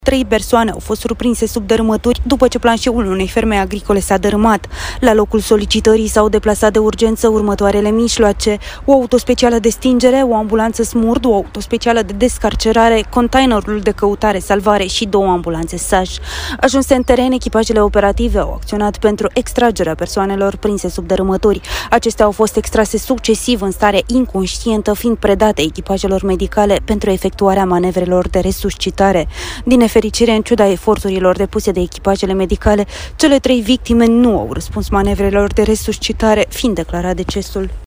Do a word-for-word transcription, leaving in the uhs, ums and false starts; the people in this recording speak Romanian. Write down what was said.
Trei persoane au fost surprinse sub dărâmături după ce planșeul unei ferme agricole s-a dărâmat. La locul solicitării s-au deplasat de urgență următoarele mijloace: o autospecială de stingere, o ambulanță smurd, o autospecială de descarcerare, containerul de căutare-salvare și două ambulanțe S A J. Ajunse în teren, echipajele operative au acționat pentru extragerea persoanelor prinse sub dărâmături. Acestea au fost extrase succesiv în stare inconștientă, fiind predate echipajelor medicale pentru efectuarea manevrelor de resuscitare. Din fericire, în ciuda eforturilor depuse de echipajele medicale, cele trei victime nu au răspuns manevrelor de resuscitare, fiind declarat decesul.